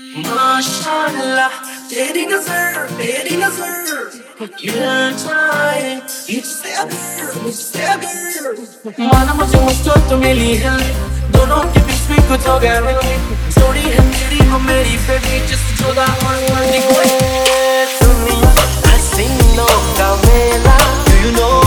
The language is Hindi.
माशाल्लाह तेरी नजर ये चाहे मुझसे अगर माना मुझे मुझको तो मिली है दोनों के बीच में कुछ हो गया है जोड़ी है तेरी वो मेरी बेबी जिस जुदा और कोई दुनिया हसीनों का मेला, do you know